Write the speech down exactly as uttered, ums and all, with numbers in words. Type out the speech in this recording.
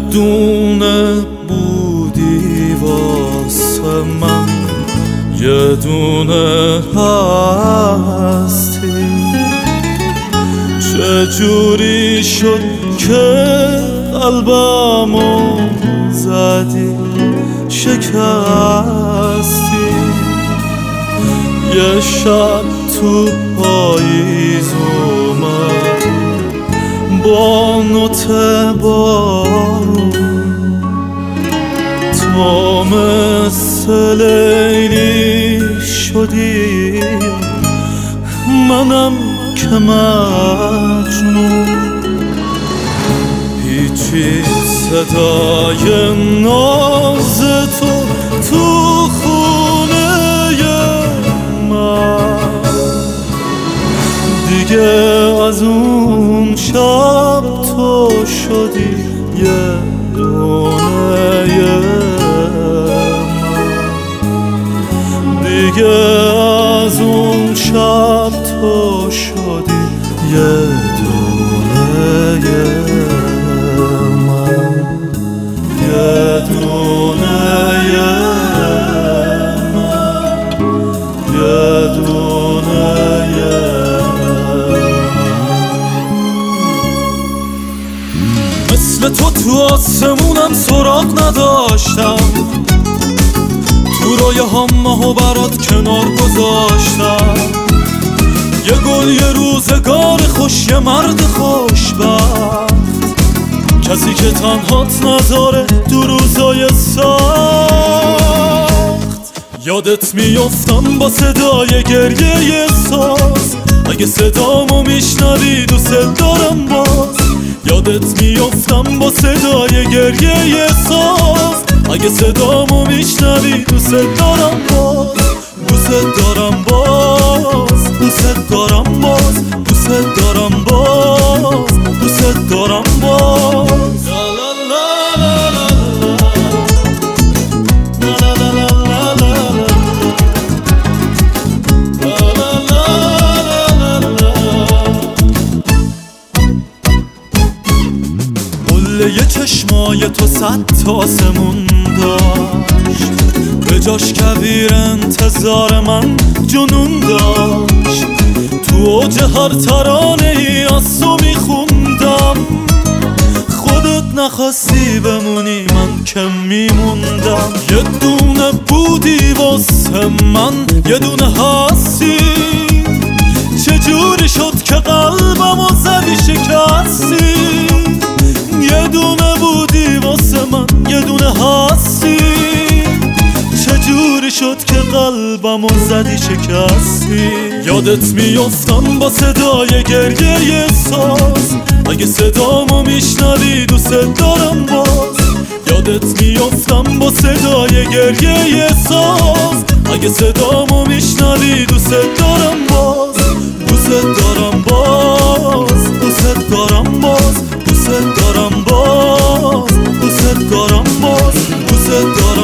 دونه بودی واسه من، یه دونه هستی. چجوری شد که قلبمو زدی شکستی؟ یه شب تو پاییز اومد با نوت بارون، تو مثل لیلی شدی منم که مجنون. هیچی صدای ناز تو تو خونه من دیگه از اون شب تو شدی یه دونه من، دیگه از اون شب تو شدی یه دونه من، یه دونه من، یه دونه مثل تو تو آسمونم سراغ نداشتم، تو رویه هم ماهو برات کنار گذاشتم. یه گل یه روزگار خوش، یه مرد خوشبخت، کسی که تنهات نذاره دو روزای سخت. یادت میافتم با صدای گریه ساز، اگه صدامو میشنوی دوست دارم باز. یادت میافتم با صدای گریه ساز، اگه صدامو میشنوی دوست دارم باز. دوست دارم باز، دوست دارم باز، دوست دارم باز، دوست دارم باز. یه چشمای تو صد تا آسمون داشت، به جاش کویر انتظار من جنون داشت. تو اوج هر ترانه ای از تو میخوندم، خودت نخواستی بمونی من که میموندم. یه دونه بودی واسه من، یه دونه هستی. چجوری شد که قلبمو زدی شکستی؟ یه دونه بودی واسه من، یه دونه هستی. چجوری شد که قلبمو زدی شکستی؟ یادت میافتم با صدای گریه ساز، اگه صدامو میشنوی دوست دارم باز. یادت میافتم با صدای گریه ساز، اگه صدامو میشنوی دوست دارم باز. دوست دارم باز، دوست دارم باز، دوست دارم باز، دوست دارم باز، دوست دارم